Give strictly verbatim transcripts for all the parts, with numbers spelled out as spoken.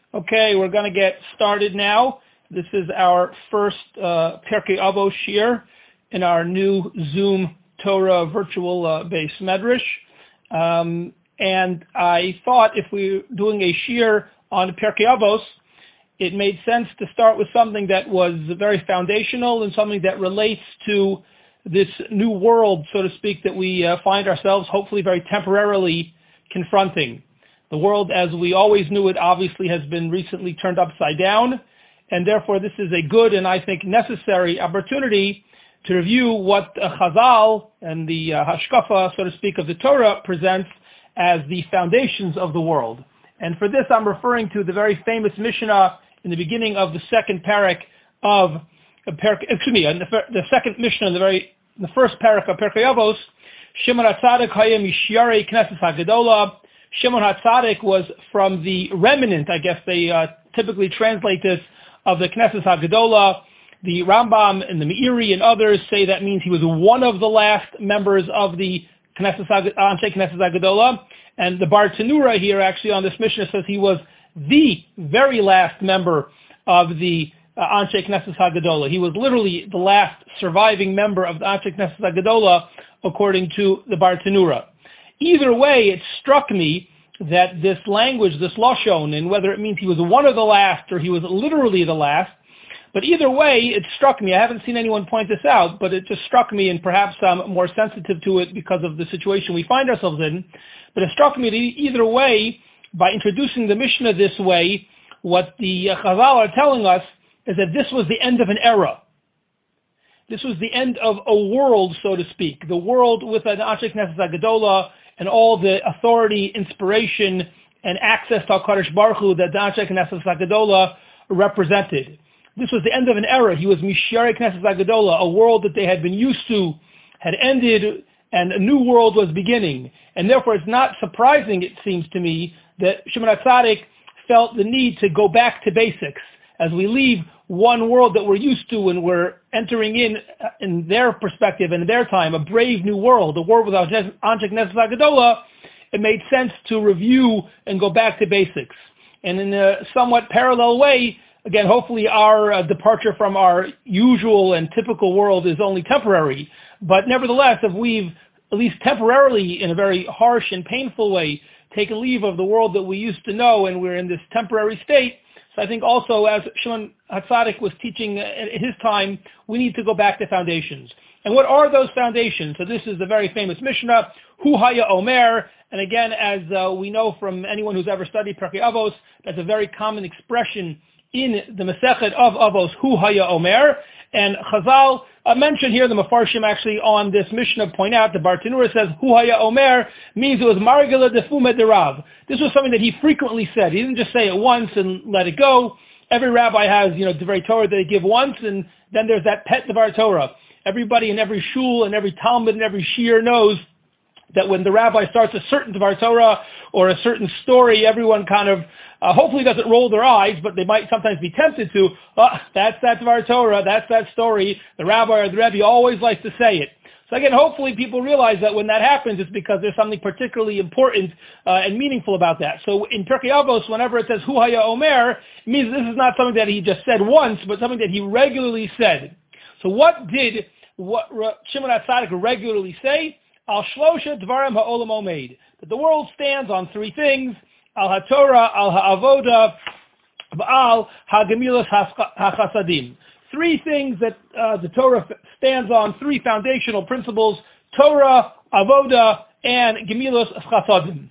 Okay, we're going to get started now. This is our first uh, Pirkei Avos shir in our new Zoom Torah virtual uh, base medrash. Um, and I thought if we were doing a shir on Pirkei Avos, it made sense to start with something that was very foundational and something that relates to this new world, so to speak, that we uh, find ourselves hopefully very temporarily confronting. The world as we always knew it obviously has been recently turned upside down, and therefore this is a good and I think necessary opportunity to review what uh, Chazal and the uh, Hashkafa, so to speak, of the Torah presents as the foundations of the world. And for this I'm referring to the very famous Mishnah in the beginning of the second parak of, uh, parak, excuse me, the, the second Mishnah in the very, the first parak of Pirkei Avos, Shimon HaTzadik Hayem Yishyarei Knesset HaGedolah. Shimon HaTzadik was from the remnant, I guess they uh, typically translate this, of the Knesset HaGedolah. The Rambam and the Meiri and others say that means he was one of the last members of the Knesset Anshe Knesset HaGedolah. And the Bar Tanura here actually on this Mishnah says he was the very last member of the uh, Anshe Knesset HaGedolah. He was literally the last surviving member of the Anshe Knesset HaGedolah according to the Bar Tanura. Either way, it struck me that this language, this lashon, and whether it means he was one of the last or he was literally the last, but either way, it struck me. I haven't seen anyone point this out, but it just struck me, and perhaps I'm more sensitive to it because of the situation we find ourselves in. But it struck me that either way, by introducing the Mishnah this way, what the Chazal are telling us is that this was the end of an era. This was the end of a world, so to speak, the world with an Anshe Knesset HaGedolah and all the authority, inspiration, and access to HaKadosh Baruch Hu that the Anshe Knesset HaGedolah represented. This was the end of an era. He was Mishyarei Knesset HaGedolah, a world that they had been used to, had ended, and a new world was beginning. And therefore it's not surprising, it seems to me, that Shimon HaTzadik felt the need to go back to basics. As we leave one world that we're used to and we're entering in, in their perspective and their time, a brave new world, a world without Anshe Knesset HaGedolah, it made sense to review and go back to basics. And in a somewhat parallel way, again, hopefully our uh, departure from our usual and typical world is only temporary, but nevertheless, if we've, at least temporarily, in a very harsh and painful way, taken leave of the world that we used to know and we're in this temporary state, so I think also, as Shimon HaTzadik was teaching at his time, we need to go back to foundations. And what are those foundations? So this is the very famous Mishnah, Hu Haya Omer, and again, as uh, we know from anyone who's ever studied Pirkei Avos, that's a very common expression in the Masechet of Avos, Hu Haya Omer. And Chazal uh, mentioned here, the Mefarshim actually on this Mishnah point out, the Bar Tanura says, Hu Haya Omer means it was Margila Defume Derav. This was something that he frequently said. He didn't just say it once and let it go. Every rabbi has, you know, Divrei Torah that they give once, and then there's that pet Divrei Torah. Everybody in every shul and every Talmud and every shir knows that when the rabbi starts a certain Dvar Torah or a certain story, everyone kind of uh, hopefully doesn't roll their eyes, but they might sometimes be tempted to, oh, that's that Dvar Torah, that's that story. The rabbi or the rebbe always likes to say it. So again, hopefully people realize that when that happens, it's because there's something particularly important uh, and meaningful about that. So in Pirkei Avos, whenever it says Hu Haya Omer, it means this is not something that he just said once, but something that he regularly said. So what did what Shimon HaTzadik regularly say? Al shlosha dvarim ha'olam omeid. That the world stands on three things: al haTorah, al ha'avoda, v'al ha'gemilas ha'chasadim. Three things that uh, the Torah stands on, three foundational principles: Torah, avoda, and gemilas chasadim.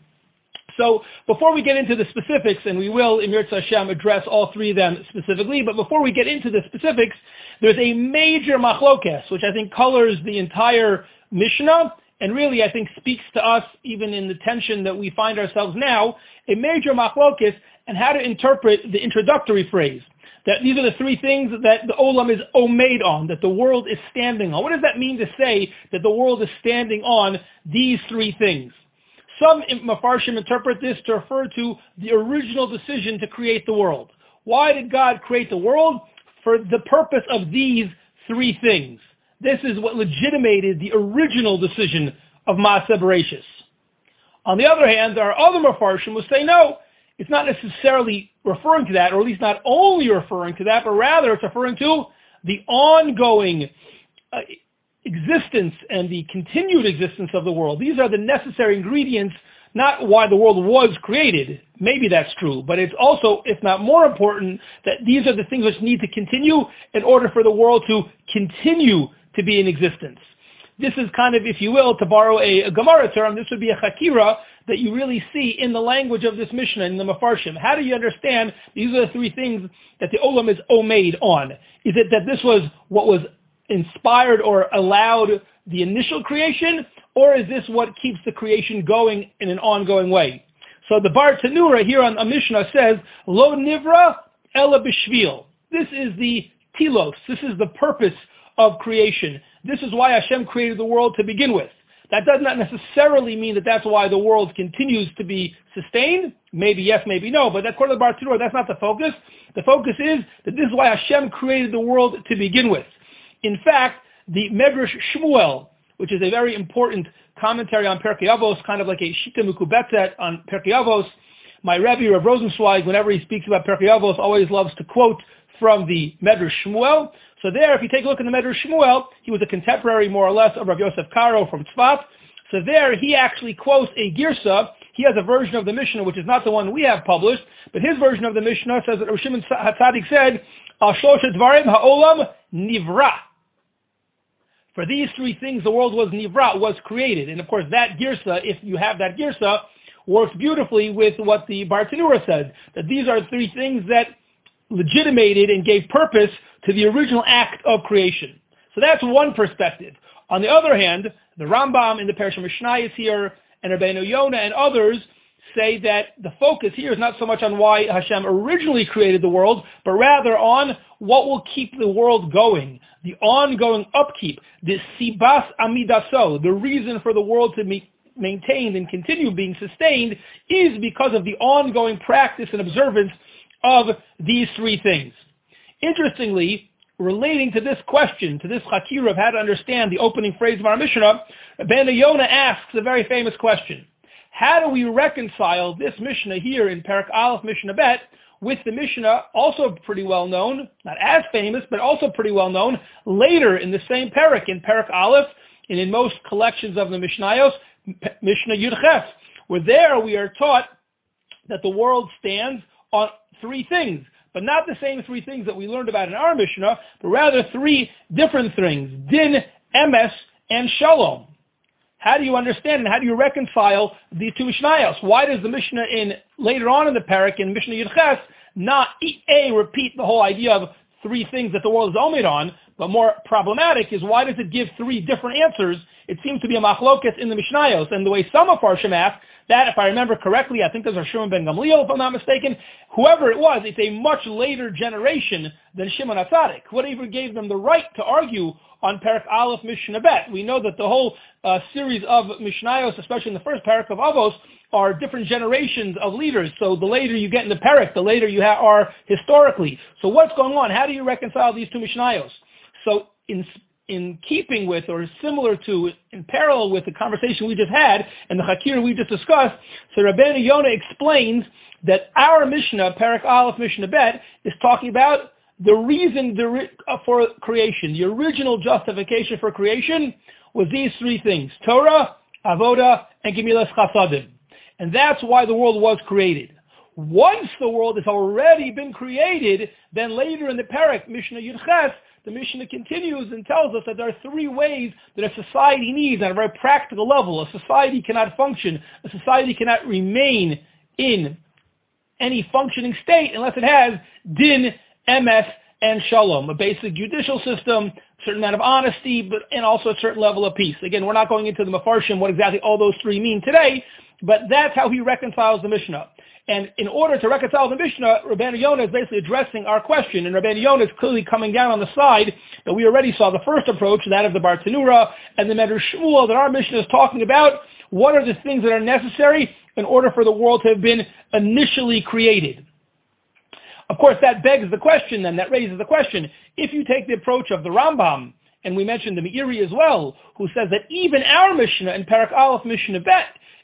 So before we get into the specifics, and we will, in Yirtzeh Hashem, address all three of them specifically, but before we get into the specifics, there's a major machlokes, which I think colors the entire Mishnah, and really I think speaks to us, even in the tension that we find ourselves now, a major machlokes, and how to interpret the introductory phrase. That these are the three things that the olam is omeid on, that the world is standing on. What does that mean to say that the world is standing on these three things? Some Mefarshim interpret this to refer to the original decision to create the world. Why did God create the world? For the purpose of these three things. This is what legitimated the original decision of Maaseh Bereshis. On the other hand, there are other Mefarshim who say, no, it's not necessarily referring to that, or at least not only referring to that, but rather it's referring to the ongoing uh, existence and the continued existence of the world. These are the necessary ingredients, not why the world was created. Maybe that's true, but it's also, if not more important, that these are the things which need to continue in order for the world to continue to be in existence. This is kind of, if you will, to borrow a, a Gemara term, this would be a chakira that you really see in the language of this Mishnah, in the Mefarshim. How do you understand these are the three things that the Olam is omeid on? Is it that this was what was inspired or allowed the initial creation, or is this what keeps the creation going in an ongoing way? So the Bar Tanura here on a Mishnah says, Lo nivra ela b'shvil. This is the telos. This is the purpose of creation. This is why Hashem created the world to begin with. That does not necessarily mean that that's why the world continues to be sustained. Maybe yes, maybe no, but according to the Bar Tanura, that's not the focus. The focus is that this is why Hashem created the world to begin with. In fact, the Medrash Shmuel, which is a very important commentary on Perkei Avos, kind of like a Shita Mekubetet on Perkei Avos. My Rebbe, Rav Rosenzweig, whenever he speaks about Perkei Avos, always loves to quote from the Medrash Shmuel. So there, if you take a look at the Medrash Shmuel, he was a contemporary, more or less, of Rav Yosef Karo from Tzfat. So there, he actually quotes a Girsa. He has a version of the Mishnah, which is not the one we have published, but his version of the Mishnah says that Rav Shimon HaTzadik said, Al Shlosh Dvarim Ha'olam Nivra. For these three things, the world was nivra, was created. And of course, that girsa, if you have that girsa, works beautifully with what the Bar Tanura said, that these are three things that legitimated and gave purpose to the original act of creation. So that's one perspective. On the other hand, the Rambam in the Parashah Mishnayos here, and Rabbeinu Yonah and others say that the focus here is not so much on why Hashem originally created the world, but rather on what will keep the world going, the ongoing upkeep, the sibas amidaso, the reason for the world to be maintained and continue being sustained is because of the ongoing practice and observance of these three things. Interestingly, relating to this question, to this chakira of how to understand the opening phrase of our Mishnah, Rabbeinu Yonah asks a very famous question. How do we reconcile this Mishnah here in Perek Aleph Mishnah Bet with the Mishnah, also pretty well known, not as famous, but also pretty well known, later in the same Perek, in Perek Aleph, and in most collections of the Mishnayos, Mishnah Yud Ches, where there we are taught that the world stands on three things, but not the same three things that we learned about in our Mishnah, but rather three different things, Din, Emes, and Shalom. How do you understand and how do you reconcile these two Mishnayos? Why does the Mishnah in later on in the Perek in Mishnah Yud Ches not a repeat the whole idea of three things that the world is omed on, but more problematic is why does it give three different answers? It seems to be a machloket in the Mishnayos, and the way some of our ask that, if I remember correctly, I think there's a Shimon ben Gamliel, if I'm not mistaken. Whoever it was, it's a much later generation than Shimon HaTzadik. Whatever gave them the right to argue on Perek Aleph Mishnah Bet. We know that the whole uh, series of Mishnayos, especially in the first Perek of Avos, are different generations of leaders. So the later you get in the Perek, the later you ha- are historically. So what's going on? How do you reconcile these two Mishnayos? So in in keeping with or similar to, in parallel with the conversation we just had and the Chakir we just discussed, so Rabbeinu Yonah explains that our Mishnah, Perek Aleph Mishnah Bet, is talking about the reason for creation, the original justification for creation was these three things, Torah, Avoda, and Gemilas Chasadim. And that's why the world was created. Once the world has already been created, then later in the Perek, Mishnah Yud Ches, the Mishnah continues and tells us that there are three ways that a society needs on a very practical level. A society cannot function, a society cannot remain in any functioning state unless it has Din, Emes, and Shalom, a basic judicial system, a certain amount of honesty, but and also a certain level of peace. Again, we're not going into the Mefarshim, what exactly all those three mean today, but that's how he reconciles the Mishnah. And in order to reconcile the Mishnah, Rabbeinu Yonah is basically addressing our question, and Rabbeinu Yonah is clearly coming down on the side that we already saw the first approach, that of the Bar Tanura, and the Medrash Shmuel that our Mishnah is talking about. What are the things that are necessary in order for the world to have been initially created? Of course, that begs the question then, that raises the question, if you take the approach of the Rambam, and we mentioned the Meiri as well, who says that even our Mishnah in Perek Aleph Mishnah Bet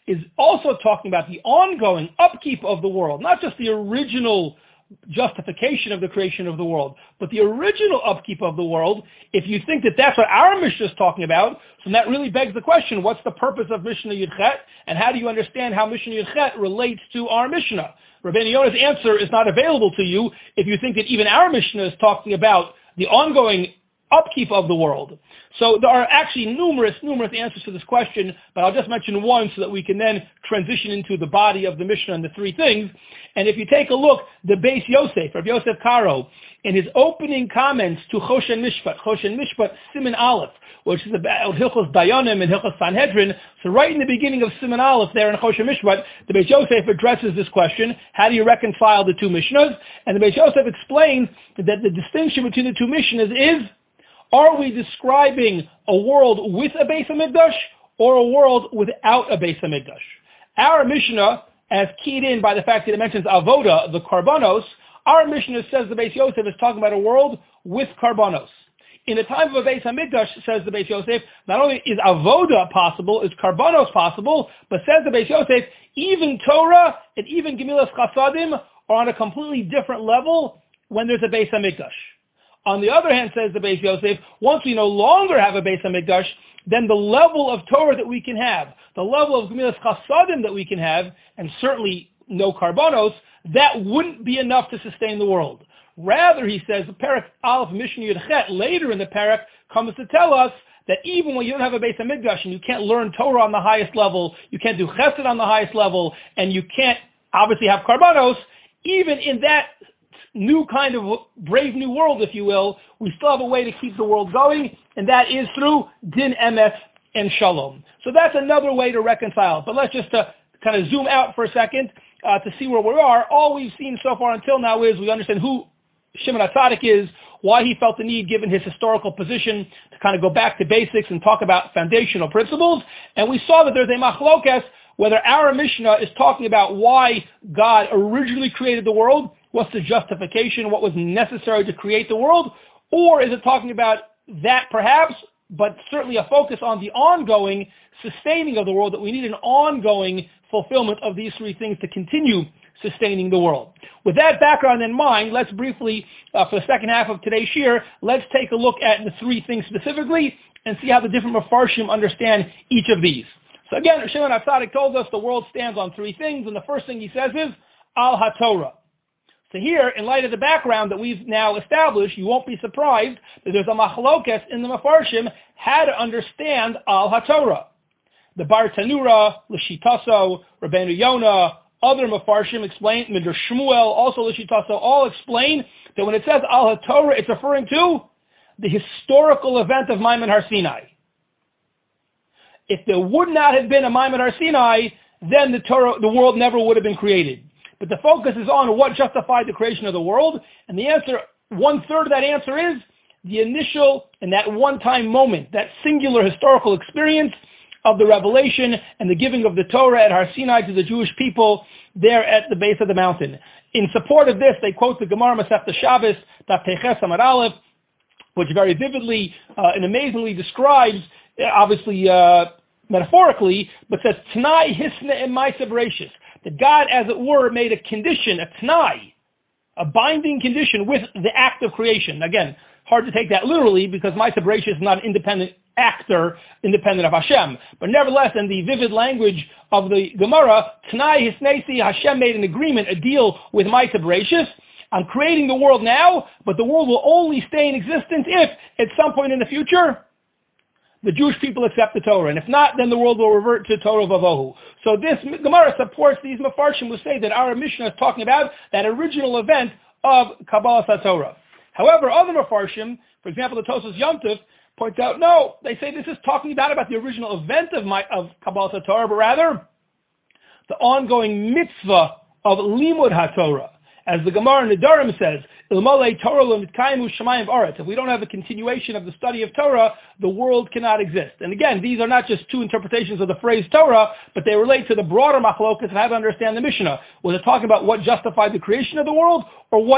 is also talking about the ongoing upkeep of the world, not just the original justification of the creation of the world, but the original upkeep of the world. If you think that that's what our Mishnah is talking about, so that really begs the question, what's the purpose of Mishnah Yud Chet, and how do you understand how Mishnah Yud Chet relates to our Mishnah? Rabbeinu Yonah's answer is not available to you if you think that even our Mishnah is talking about the ongoing upkeep of the world. So there are actually numerous, numerous answers to this question, but I'll just mention one so that we can then transition into the body of the Mishnah and the three things. And if you take a look, the Beis Yosef, Rav Yosef Karo, in his opening comments to Choshen Mishpat, Choshen Mishpat Siman Aleph, which is about Hilchos Dayanim and Hilchos Sanhedrin. So right in the beginning of Siman Aleph there in Choshen Mishpat, the Beis Yosef addresses this question: how do you reconcile the two Mishnahs? And the Beis Yosef explains that the distinction between the two Mishnahs is, are we describing a world with a Beis HaMikdash or a world without a Beis HaMikdash? Our Mishnah, as keyed in by the fact that it mentions Avoda, the Karbanos, our Mishnah says the Beis Yosef is talking about a world with Karbanos. In the time of a Beis HaMikdash, says the Beis Yosef, not only is Avoda possible, is Karbanos possible, but says the Beis Yosef, even Torah and even Gemilas Chasadim are on a completely different level when there's a Beis HaMikdash. On the other hand, says the Beis Yosef, once we no longer have a Beis HaMikdash, then the level of Torah that we can have, the level of Gemilas Chasadim that we can have, and certainly no Karbanos, that wouldn't be enough to sustain the world. Rather, he says, the Parak Aleph Mishnah Yud Chet, later in the Parak, comes to tell us that even when you don't have a Beis HaMikdash and you can't learn Torah on the highest level, you can't do Chesed on the highest level, and you can't obviously have Karbanos, even in that new kind of brave new world, if you will, we still have a way to keep the world going, and that is through Din Emes and Shalom. So that's another way to reconcile. But let's just uh, kind of zoom out for a second uh, to see where we are. All we've seen so far until now is we understand who Shimon HaTzadik is, why he felt the need, given his historical position, to kind of go back to basics and talk about foundational principles. And we saw that there's a machlokes, whether our Mishnah is talking about why God originally created the world, what's the justification, what was necessary to create the world, or is it talking about that perhaps, but certainly a focus on the ongoing sustaining of the world, that we need an ongoing fulfillment of these three things to continue sustaining the world. With that background in mind, let's briefly, uh, for the second half of today's shir, let's take a look at the three things specifically and see how the different Mefarshim understand each of these. So again, Shimon HaTzadik told us the world stands on three things, and the first thing he says is Al HaTorah. So here, in light of the background that we've now established, you won't be surprised that there's a machlokes in the Mefarshim how to understand Al HaTorah. The Bar Tanura, L'Shitaso, Rabbeinu Yonah, other Mefarshim explain, Midrash Shmuel, also L'Shitaso, all explain that when it says Al HaTorah, it's referring to the historical event of Maimon Har Sinai. If there would not have been a Maimon Har Sinai, then the Torah, the world never would have been created. But the focus is on what justified the creation of the world, and the answer, one-third of that answer is the initial and that one-time moment, that singular historical experience of the revelation and the giving of the Torah at Har Sinai to the Jewish people there at the base of the mountain. In support of this, they quote the Gemara Masechta Shabbos, Daf Teiches Amud Aleph, which very vividly uh, and amazingly describes, obviously uh, metaphorically, but says, T'nai Hisna and Ma'aseh Bereishis, that God, as it were, made a condition, a T'nai, a binding condition with the act of creation. Again, hard to take that literally because Ma'aseh Bereishis is not an independent actor, independent of Hashem. But nevertheless, in the vivid language of the Gemara, T'nai Hisnesi, Hashem made an agreement, a deal with Ma'aseh Bereishis on creating the world now, but the world will only stay in existence if, at some point in the future, the Jewish people accept the Torah. And if not, then the world will revert to Torah Vavohu. So this Gemara supports these Mefarshim who say that our Mishnah is talking about that original event of Kabbalas HaTorah. However, other Mefarshim, for example, the Tosas Yom Tov, points out, no, they say this is talking about, about the original event of, my, of Kabbalas HaTorah, but rather the ongoing mitzvah of Limud HaTorah. As the Gemara in Nedarim says, Ilmalei Torah l'mitkayim u'shamayim v'aretz. If we don't have a continuation of the study of Torah, the world cannot exist. And again, these are not just two interpretations of the phrase Torah, but they relate to the broader machlokas of how to understand the Mishnah. Was it talking about what justified the creation of the world, or what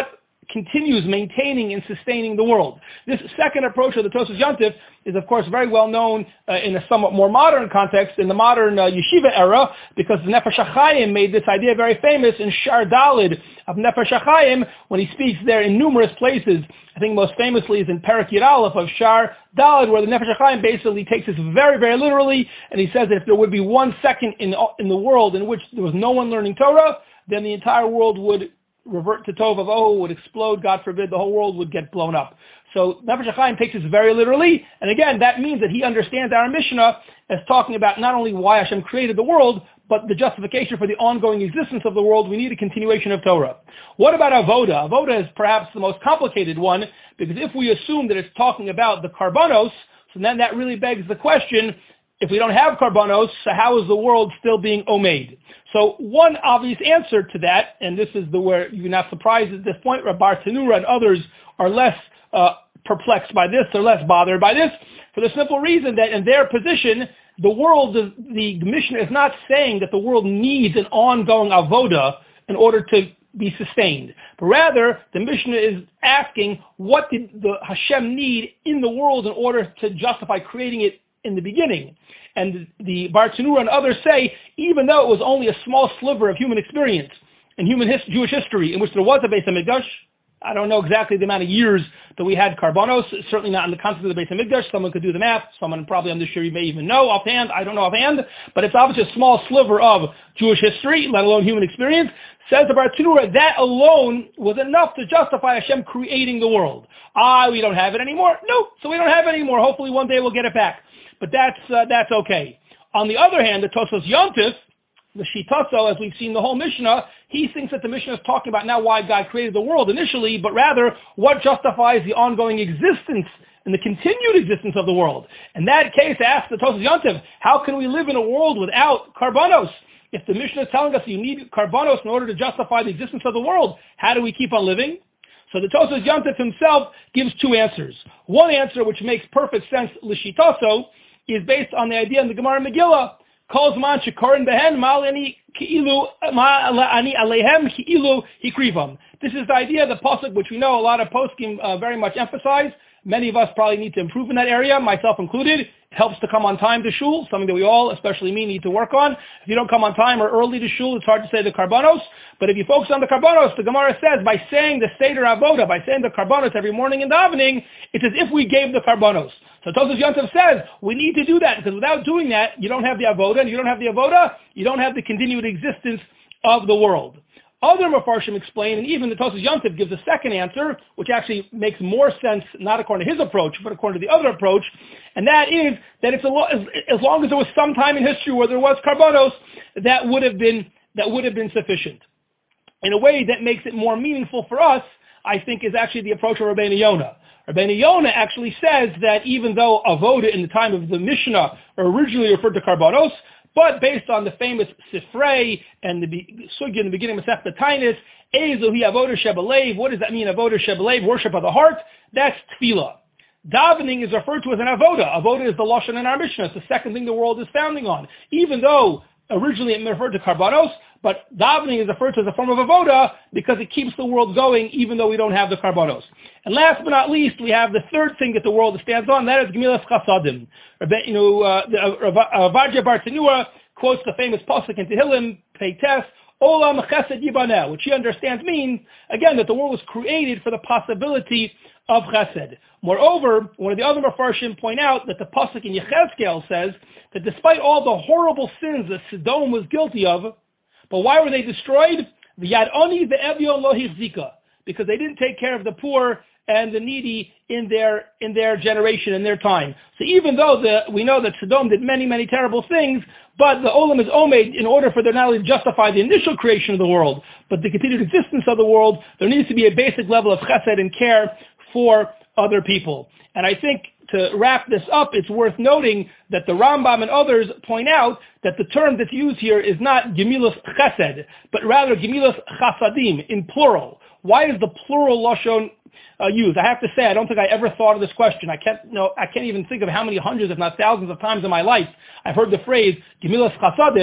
continues maintaining and sustaining the world. This second approach of the Tosfos Yontif is, of course, very well known uh, in a somewhat more modern context, in the modern uh, yeshiva era, because the Nefesh HaChaim made this idea very famous in Shar Dalid of Nefesh HaChaim, when he speaks there in numerous places. I think most famously is in Perek Yud Aleph of Shar Dalid, where the Nefesh HaChaim basically takes this very, very literally, and he says that if there would be one second in, in the world in which there was no one learning Torah, then the entire world would revert to Tov Avohu, would explode, God forbid, the whole world would get blown up. So Nefesh HaChaim takes this very literally, and again, that means that he understands our Mishnah as talking about not only why Hashem created the world, but the justification for the ongoing existence of the world. We need a continuation of Torah. What about Avoda? Avoda is perhaps the most complicated one, because if we assume that it's talking about the Karbanos, so then that really begs the question, if we don't have Karbanos, so how is the world still being omeid? So one obvious answer to that, and this is the where you're not surprised at this point, Rabbi Tanura and others are less uh, perplexed by this, they're less bothered by this, for the simple reason that in their position, the world, the, the Mishnah is not saying that the world needs an ongoing avoda in order to be sustained, but rather the Mishnah is asking what did the Hashem need in the world in order to justify creating it in the beginning. And the Bar Tanura and others say, even though it was only a small sliver of human experience in human his, Jewish history in which there was a Beis HaMikdash, I don't know exactly the amount of years that we had Karbanos, certainly not in the context of the Beis HaMikdash. Someone could do the math. Someone probably on this year may even know offhand. I don't know offhand. But it's obviously a small sliver of Jewish history, let alone human experience. Says the Bar Tanura, that alone was enough to justify Hashem creating the world. Ah, we don't have it anymore? No, so we don't have it anymore. Hopefully one day we'll get it back. But that's uh, that's okay. On the other hand, the Tosfos Yontif, the Shitaso, as we've seen the whole Mishnah, he thinks that the Mishnah is talking about not why God created the world initially, but rather what justifies the ongoing existence and the continued existence of the world. In that case, asks the Tosfos Yontif, how can we live in a world without Karbanos? If the Mishnah is telling us you need Karbanos in order to justify the existence of the world, how do we keep on living? So the Tosfos Yontif himself gives two answers. One answer, which makes perfect sense, L'shitaso, is based on the idea in the Gemara Megillah, Kol zman shekorin behen mal ani ki'ilu ma ani alehem ki'ilu hikrivam. This is the idea, the pasuk, which we know a lot of poskim uh, very much emphasize. Many of us probably need to improve in that area, myself included. It helps to come on time to shul, something that we all, especially me, need to work on. If you don't come on time or early to shul, it's hard to say the karbanos. But if you focus on the karbanos, the Gemara says by saying the Seder Avoda, by saying the karbanos every morning in davening, it's as if we gave the karbanos. So Tosfos Yontif says we need to do that, because without doing that, you don't have the avoda, and you don't have the avoda, you don't have the continued existence of the world. Other Mefarshim explain, and even the Tosfos Yontif gives a second answer, which actually makes more sense, not according to his approach, but according to the other approach, and that is that it's a lo- as, as long as there was some time in history where there was karbanos, that would have been that would have been sufficient. In a way that makes it more meaningful for us, I think, is actually the approach of Rabbeinu Yonah. Rabbeinu Yonah actually says that even though avoda in the time of the Mishnah originally referred to karbanos, but based on the famous Sifrei and the Sugya in the beginning of Masechta Tainis, Ezu hi avoda shebelev, what does that mean, avoda shebelev, worship of the heart? That's tefillah. Davening is referred to as an avoda. Avoda is the Lashon in our Mishnah. It's the second thing the world is founding on. Even though originally it referred to karbanos, but davening is referred to as a form of avoda because it keeps the world going even though we don't have the karbanos. And last but not least, we have the third thing that the world stands on, that is Gemilas Chasadim. You know, uh, Avadja Bar Tanura quotes the famous pasuk in Tehillim, Peites, Olam Chesed Yibaneh, which he understands means, again, that the world was created for the possibility of Chesed. Moreover, one of the other Mefarshim point out that the pasuk in Yechezkel says that despite all the horrible sins that Sodom was guilty of, but why were they destroyed? V'yad oni ve'evyon lo hichzika, because they didn't take care of the poor and the needy in their in their generation, in their time. So even though the, we know that Sodom did many, many terrible things, but the Olam is Omed, in order for them not only to justify the initial creation of the world, but the continued existence of the world, there needs to be a basic level of chesed and care for other people. And I think to wrap this up, it's worth noting that the Rambam and others point out that the term that's used here is not Gemilas Chesed, but rather Gemilas Chasadim, in plural. Why is the plural Lashon uh, used? I have to say, I don't think I ever thought of this question. I can't, no, I can't even think of how many hundreds, if not thousands of times in my life I've heard the phrase Gemilas Chasadim,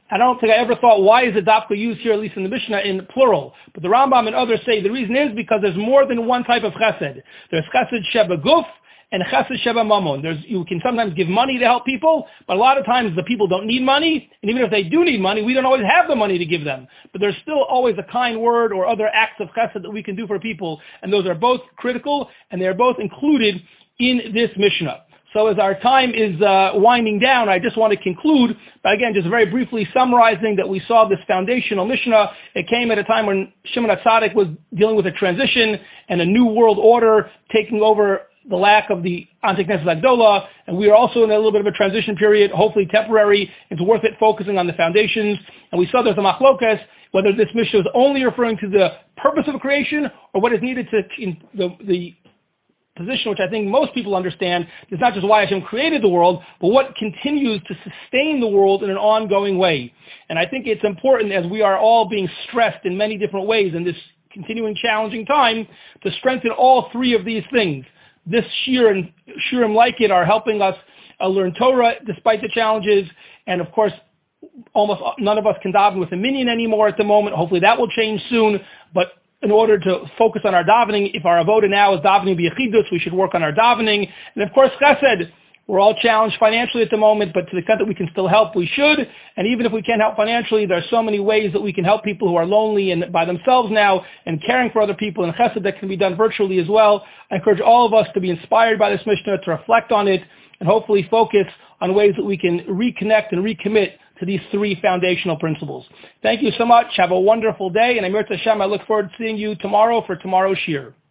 I don't think I ever thought, why is it dafka used here, at least in the Mishnah, in plural? But the Rambam and others say the reason is because there's more than one type of chesed. There's chesed sheba guf and chesed sheba mamon. There's, you can sometimes give money to help people, but a lot of times the people don't need money, and even if they do need money, we don't always have the money to give them. But there's still always a kind word or other acts of chesed that we can do for people, and those are both critical, and they're both included in this Mishnah. So as our time is uh, winding down, I just want to conclude by, again, just very briefly summarizing that we saw this foundational Mishnah. It came at a time when Shimon HaTzadik was dealing with a transition and a new world order taking over the lack of the Ante Knesset Agdola, and we are also in a little bit of a transition period, hopefully temporary. It's worth it focusing on the foundations. And we saw there's a machlokas, whether this Mishnah is only referring to the purpose of creation or what is needed to in the, the position, which I think most people understand, is not just why Hashem created the world, but what continues to sustain the world in an ongoing way. And I think it's important, as we are all being stressed in many different ways in this continuing challenging time, to strengthen all three of these things. This shir and shirim like it are helping us uh, learn Torah despite the challenges, and of course, almost none of us can daven with a minyan anymore at the moment. Hopefully that will change soon, but in order to focus on our davening, if our avoda now is davening b'yechidus, we should work on our davening. And of course, chesed, we're all challenged financially at the moment, but to the extent that we can still help, we should. And even if we can't help financially, there are so many ways that we can help people who are lonely and by themselves now and caring for other people, and chesed that can be done virtually as well. I encourage all of us to be inspired by this Mishnah, to reflect on it, and hopefully focus on ways that we can reconnect and recommit to these three foundational principles. Thank you so much. Have a wonderful day, and Amir Tashem, I look forward to seeing you tomorrow for tomorrow's shir.